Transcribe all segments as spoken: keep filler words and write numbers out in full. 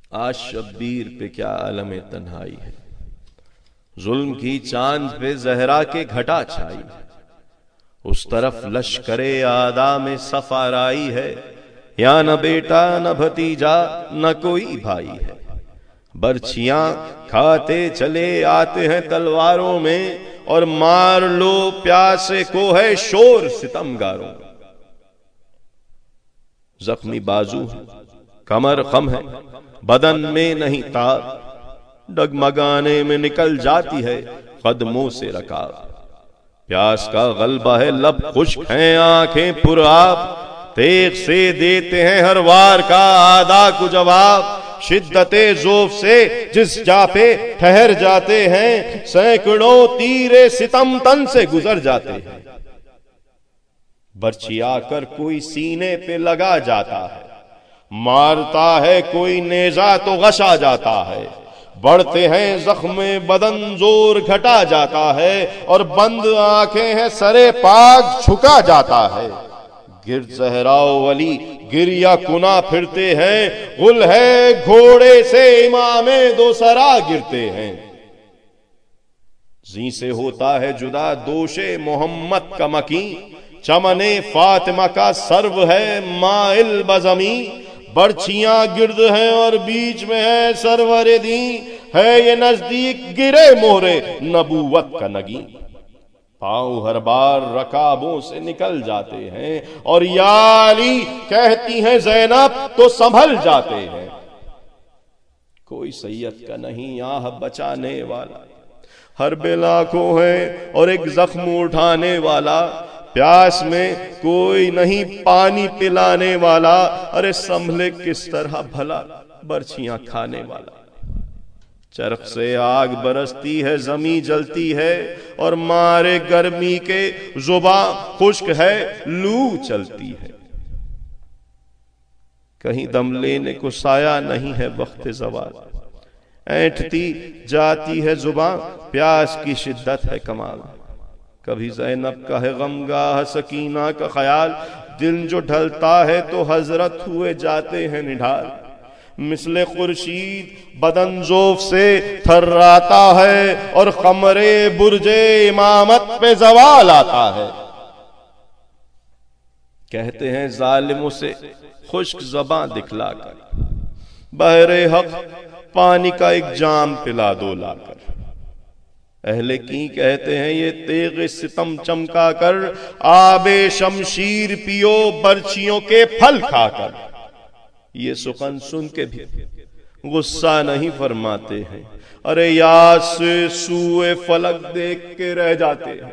آج شبیر پہ کیا عالم تنہائی ہے، ظلم کی چاند پہ زہرا کے گھٹا چھائی ہے، اس طرف لشکر آدھا میں صف آرائی ہے، یا نہ بیٹا نہ بھتیجا نہ کوئی بھائی ہے، برچیاں کھاتے چلے آتے ہیں تلواروں میں، اور مار لو پیاسے کو ہے شور ستمگاروں میں، زخمی بازو ہے کمر خم ہے بدن میں نہیں تاب، ڈگمگانے میں نکل جاتی ہے قدموں سے رکاب، پیاس کا غلبہ ہے لب خشک ہیں آنکھیں پر آب، تیغ سے دیتے ہیں ہر وار کا آدھا کو جواب، شدت ذوف سے جس جا پہ ٹھہر جاتے ہیں، سینکڑوں تیرے ستم تن سے گزر جاتے ہیں، برچی آ کر کوئی سینے پہ لگا جاتا ہے، مارتا ہے کوئی نیزہ تو غشا جاتا ہے، بڑھتے ہیں زخم بدن زور گھٹا جاتا ہے، اور بند آنکھیں ہیں سرے پاک جھکا جاتا ہے، گرد زہراء ولی گریا کنا پھرتے ہیں، غل ہے گھوڑے سے امام دو سرا گرتے ہیں، زی سے ہوتا ہے جدا دوش محمد کا مکین، چمن فاطمہ کا سرو ہے مائل بزمین، برچیاں گرد ہیں اور بیچ میں ہے سرور دین، ہے یہ نزدیک گرے مہرے نبوت کا نگین، پاؤں ہر بار رکابوں سے نکل جاتے ہیں، اور یا علی کہتی ہیں زینب تو سنبھل جاتے ہیں، کوئی سید کا نہیں آہ بچانے والا، ہر بے لاکھوں ہے اور ایک زخم اٹھانے والا، پیاس میں کوئی نہیں پانی پلانے والا، ارے سنبھلے کس طرح بھلا برچیاں کھانے والا، چرخ سے آگ برستی ہے زمیں جلتی ہے، اور مارے گرمی کے زباں خشک ہے لو چلتی ہے، کہیں دم لینے کو سایہ نہیں ہے وقت زوال، اینٹھتی جاتی ہے زباں پیاس کی شدت ہے کمال، کبھی زینب کا ہے غمگاہ سکینہ کا خیال، دن جو ڈھلتا ہے تو حضرت ہوئے جاتے ہیں نڈھال، مثل خورشید بدن ذوف سے تھراتا ہے، اور قمر برج امامت پہ زوال آتا ہے، کہتے ہیں ظالموں سے خشک زباں دکھلا کر، بحر حق پانی کا ایک جام پلا دو لا کر، اہل کی کہتے ہیں یہ تیغ ستم چمکا کر، آب شمشیر پیو برچیوں کے پھل کھا کر، یہ سخن سن کے بھی غصہ نہیں فرماتے ہیں، ارے یاس سے سوئے فلک دیکھ کے رہ جاتے ہیں،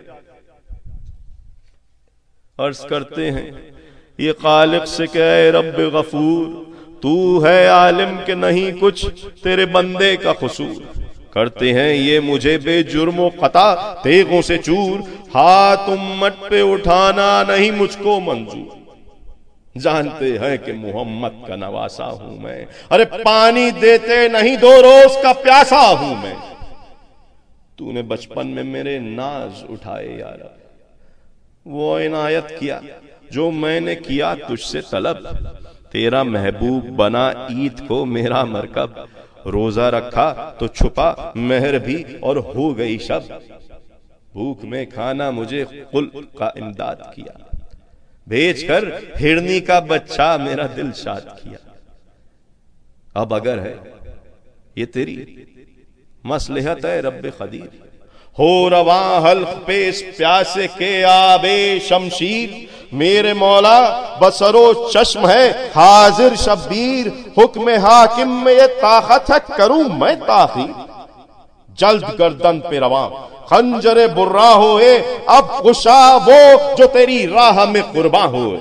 عرض کرتے ہیں یہ خالق سے کہ اے رب غفور، تو ہے عالم کہ نہیں کچھ تیرے بندے کا قصور، کرتے ہیں یہ مجھے بے جرم و خطا تیغوں سے چور، ہاتھ امت پہ اٹھانا نہیں مجھ کو منظور، جانتے ہیں کہ محمد کا نواسا ہوں میں، ارے پانی دیتے نہیں دو روز کا پیاسا ہوں میں، تو نے بچپن میں میرے ناز اٹھائے یا رب، وہ عنایت کیا جو میں نے کیا تجھ سے طلب، تیرا محبوب بنا عید کو میرا مرکب، روزہ رکھا تو چھپا مہر بھی اور ہو گئی شب، بھوک میں کھانا مجھے قل کا امداد کیا، بھیج کر ہرنی کا بچہ میرا دل شاد کیا، اب اگر ہے یہ تیری مصلحت ہے رب قدیر، ہو رواں حلق پہ اس پیاسے کے آب شمشیر، میرے مولا بصر و چشم ہے حاضر شبیر، حکم حاکم میں یہ طاقت ہے کروں میں تاخیر، جلد گردن پہ رواں خنجر برا ہوئے، اب خوشا وہ جو تیری راہ میں قرباں ہوئے،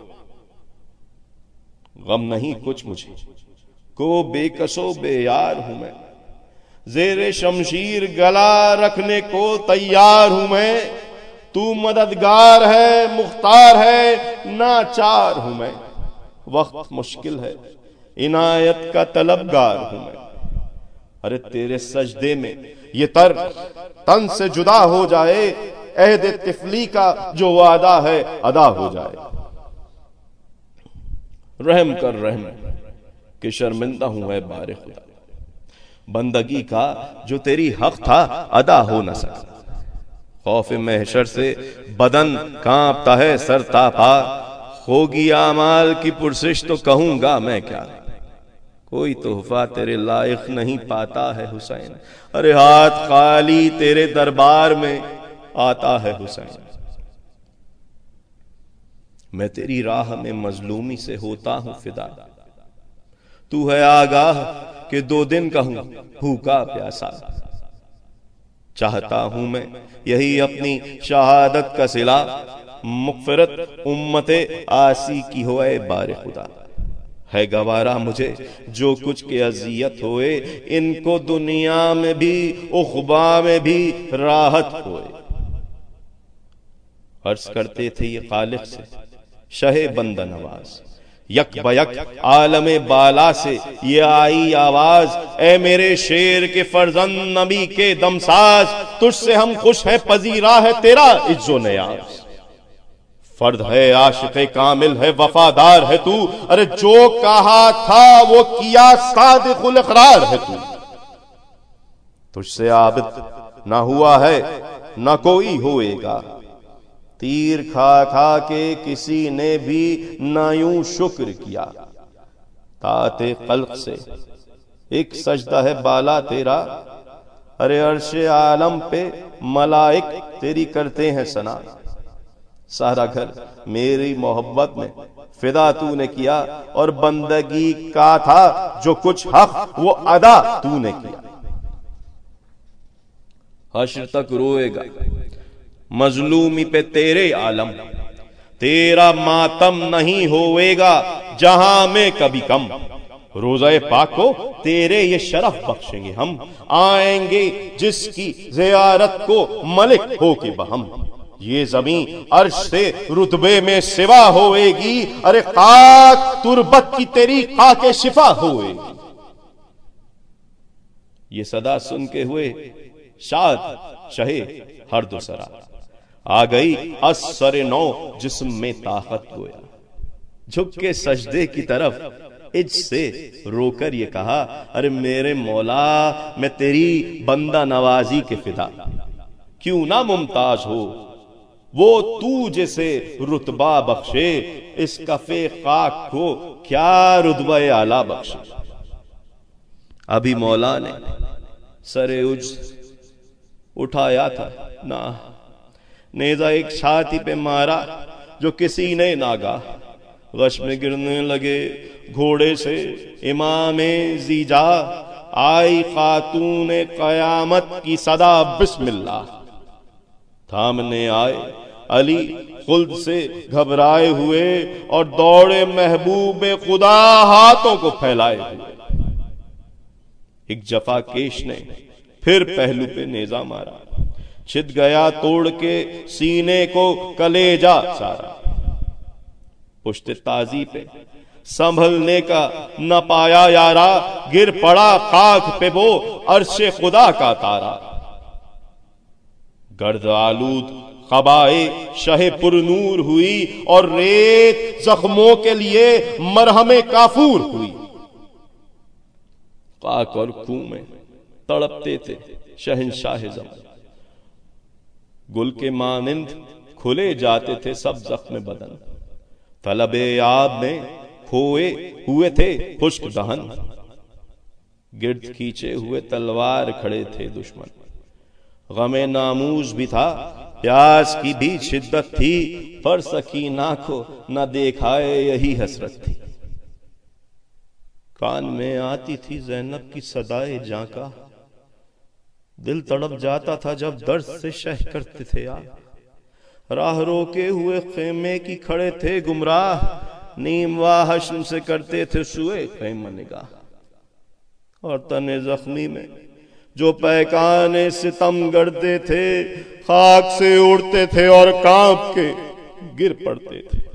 غم نہیں کچھ مجھے کو بے کسو بے یار ہوں میں، زیر شمشیر گلا رکھنے کو تیار ہوں میں، تو مددگار ہے مختار ہے ناچار ہوں میں، وقت مشکل ہے عنایت کا طلبگار ہوں میں، ارے تیرے سجدے میں یہ تر تن سے جدا ہو جائے، عہد طفلی کا جو وعدہ ہے ادا ہو جائے، رحم کر رحم کہ شرمندہ ہوں اے بار خدا، بندگی کا جو تیری حق تھا ادا ہو نہ سکا۔ خوف محشر سے بدن کانپتا ہے سر تا پا، ہوگی اعمال کی پرسش تو کہوں گا میں کیا، کوئی تحفہ تیرے لائق نہیں پاتا ہے حسین، ارے ہاتھ خالی تیرے دربار میں آتا ہے حسین۔ میں تیری راہ میں مظلومی سے ہوتا ہوں فدا، تو ہے آگاہ کہ دو دن کہوں بھوکا پیاسا، چاہتا ہوں میں یہی اپنی شہادت کا صلہ، مغفرت امت آسی کی ہو اے بار خدا۔ ہے گوارا مجھے جو کچھ کی اذیت ہوئے، ان کو دنیا میں بھی عقبیٰ میں بھی راحت ہوئے۔ عرض کرتے تھے یہ خالق سے شہ بندہ نواز، یک بیک عالم بالا سے یہ آئی آواز، اے میرے شیر کے فرزند نبی کے دمساز، تجھ سے ہم خوش ہیں پذیرا ہے تیرا عز و نیاز۔ فرد ہے عاشق کامل ہے وفادار ہے تو، ارے جو کہا تھا وہ کیا صادق الاقرار ہے تو، تجھ سے عابد نہ ہوا ہے نہ کوئی ہوئے گا، تیر کھا کھا کے کسی نے بھی نہ یوں شکر کیا، طاعت خلق سے ایک سجدہ ہے بالا تیرا، ارے عرش عالم پہ ملائک تیری کرتے ہیں ثنا، سارا گھر میری محبت میں فدا تو نے کیا، اور بندگی کا تھا جو کچھ حق وہ ادا تو نے کیا۔ حشر تک روئے گا مظلومی پہ تیرے عالم، تیرا ماتم نہیں ہوئے گا جہاں میں کبھی کم، روزہ پاک کو تیرے یہ شرف بخشیں گے ہم، آئیں گے جس کی زیارت کو ملک ہو کے بہم، یہ زمین عرش سے رتبے میں سوا ہوئے گی، ارے خاک تربت کی تیری خاک شفا ہوئے گی۔ یہ صدا سن کے ہوئے شاد شہے ہر دو سرا، آ گئی اثر نو جسم میں طاقت گویا، جھک کے سجدے کی طرف اج سے رو کر یہ کہا، ارے میرے مولا میں تیری بندہ نوازی کے فدا، کیوں نہ ممتاز ہو وہ تو جسے رتبہ بخشے، اس کفے خاک کو کیا رتبہ اعلیٰ بخشے۔ ابھی مولا نے سر عجز اٹھایا تھا نہ نیزہ ایک چھاتی پہ مارا جو کسی نے ناگاہ، غش میں گرنے لگے گھوڑے سے امام زیجا، آئی خاتون قیامت کی صدا بسم اللہ، تھامنے آئے علی خلد سے گھبرائے ہوئے، اور دوڑے محبوب خدا ہاتھوں کو پھیلائے ہوئے، ایک جفا کیش نے پھر پہلو پہ نیزہ مارا، چھت گیا توڑ کے سینے کو کلیجا سارا، پشت تازی پہ سنبھلنے کا نہ پایا یارا، گر پڑا خاک پہ وہ عرش خدا کا تارا، گرد آلود قبائے شہ پر نور ہوئی، اور ریت زخموں کے لیے مرہم کافور ہوئی، خاک اور خون میں تڑپتے تھے شہنشاہ زمان، گل کے مانند کھلے جاتے تھے سب زخم بدن، طلب آب میں کھوئے ہوئے تھے خشک دہن، گرد کھینچے ہوئے تلوار کھڑے تھے دشمن، غم ناموز بھی تھا پیاس کی بھی شدت تھی، پر سکینہ کو نہ دیکھائے یہی حسرت تھی، کان میں آتی تھی زینب کی صدائے جاں کا، دل تڑپ جاتا تھا جب درد سے شہ کرتے تھے آپ، راہ روکے ہوئے خیمے کی کھڑے تھے گمراہ، نیم و حشم سے کرتے تھے سوئے خیمہ نگاہ، اور تن زخمی میں جو پیکان ستم گڑتے تھے، خاک سے اڑتے تھے اور کانپ کے گر پڑتے تھے،